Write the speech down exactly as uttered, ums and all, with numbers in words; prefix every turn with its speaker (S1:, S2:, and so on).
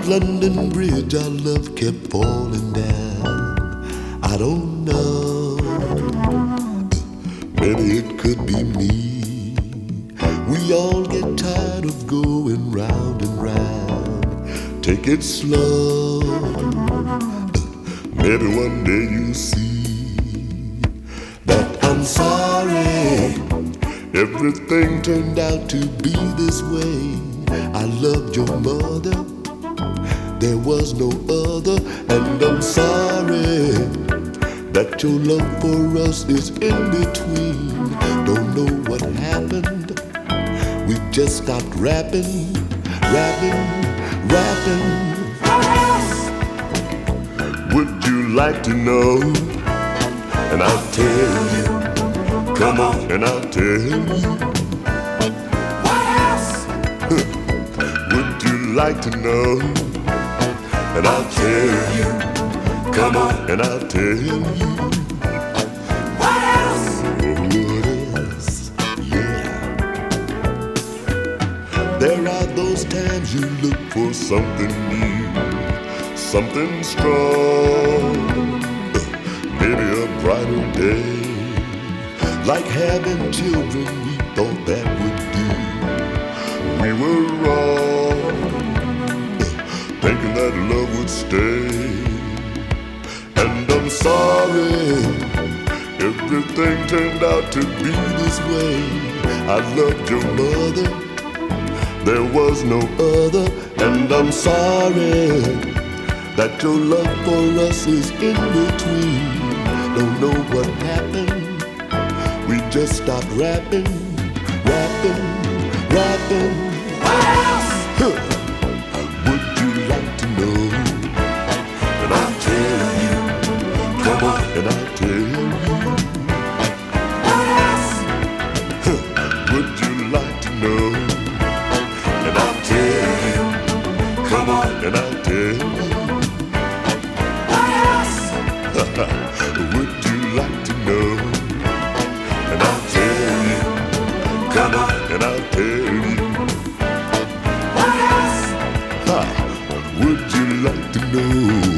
S1: London Bridge, our love kept falling down. I don't know, maybe it could be me. We all get tired of going round and round. Take it slow, maybe one day you'll see that I'm sorry everything turned out to be this way. I loved your mother, there was no other, and I'm sorry that your love for us is in between. Don't know what happened, we just stopped rapping, rapping, rapping. Would you like to know? And I'll tell you, come on, and I'll tell you. What else? Would you like to know? And I'll tell you, come on, and I'll tell you. What else? What else? Yeah. There are those times you look for something new, something strong, maybe a brighter day. Like having children, we thought that would do. We were wrong, thinking that love would stay. And I'm sorry, everything turned out to be this way. I loved your mother, there was no other. And I'm sorry that your love for us is in between. Don't know what happened, we just stopped rapping, rapping, rapping. What else? Huh. Would you like to know? And I'll tell you, come on, and I'll tell you. What else? Huh. Would you like to know? And I'll tell you, come on, and I'll tell you. What else? Would you like to know? And I'll tell you, come on, and I'll tell you. What else? Ha, would you like to know?